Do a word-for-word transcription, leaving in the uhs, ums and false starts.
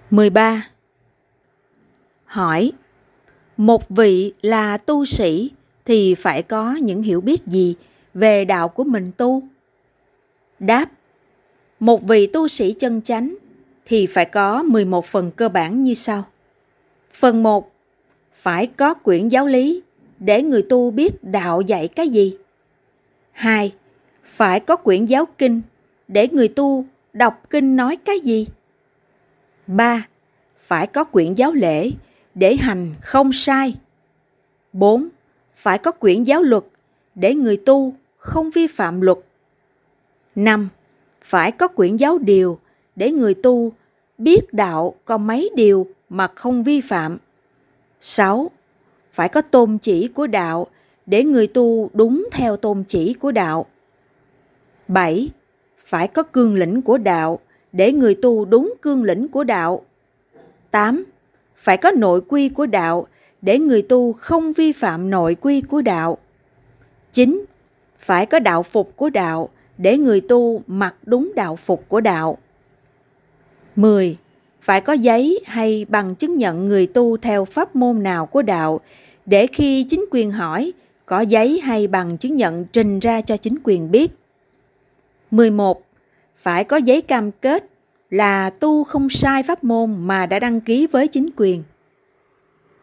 mười ba. Hỏi: một vị là tu sĩ thì phải có những hiểu biết gì về đạo của mình tu? Đáp: một vị tu sĩ chân chánh thì phải có mười một phần cơ bản như sau. Phần một, phải có quyển giáo lý để người tu biết đạo dạy cái gì. Hai, phải có quyển giáo kinh để người tu đọc kinh nói cái gì. Ba, phải có quyển giáo lễ để hành không sai. Bốn, phải có quyển giáo luật để người tu không vi phạm luật. Năm, phải có quyển giáo điều để người tu biết đạo có mấy điều mà không vi phạm. Sáu, phải có tôn chỉ của đạo để người tu đúng theo tôn chỉ của đạo. Bảy, phải có cương lĩnh của đạo để người tu đúng cương lĩnh của đạo. Tám, phải có nội quy của đạo để người tu không vi phạm nội quy của đạo. Chín, phải có đạo phục của đạo để người tu mặc đúng đạo phục của đạo. Mười, phải có giấy hay bằng chứng nhận người tu theo pháp môn nào của đạo để khi chính quyền hỏi, có giấy hay bằng chứng nhận trình ra cho chính quyền biết. Mười một, phải có giấy cam kết là tu không sai pháp môn mà đã đăng ký với chính quyền.